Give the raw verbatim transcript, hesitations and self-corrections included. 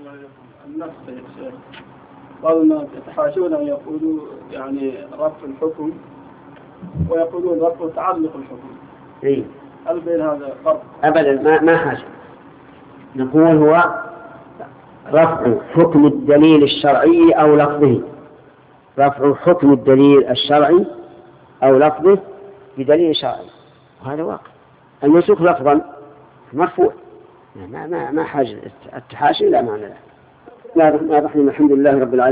النفس يا شيخ، بعض الناس يتحاشون أن يقولوا يعني رفع الحكم ويقولون رفع تعلق الحكم. إيه؟ هل بين هذا فرق؟ أبدا، ما ما حاجة. نقول هو رفع حكم الدليل الشرعي أو لفظه، رفع حكم الدليل الشرعي أو لفظه بدليل شرعي، وهذا واقع. المنسوخ لفظا مرفوع، ما ما ما حاجة التحاشي لا معنى له. لا الرحمن الرحيم، الحمد لله رب العالمين.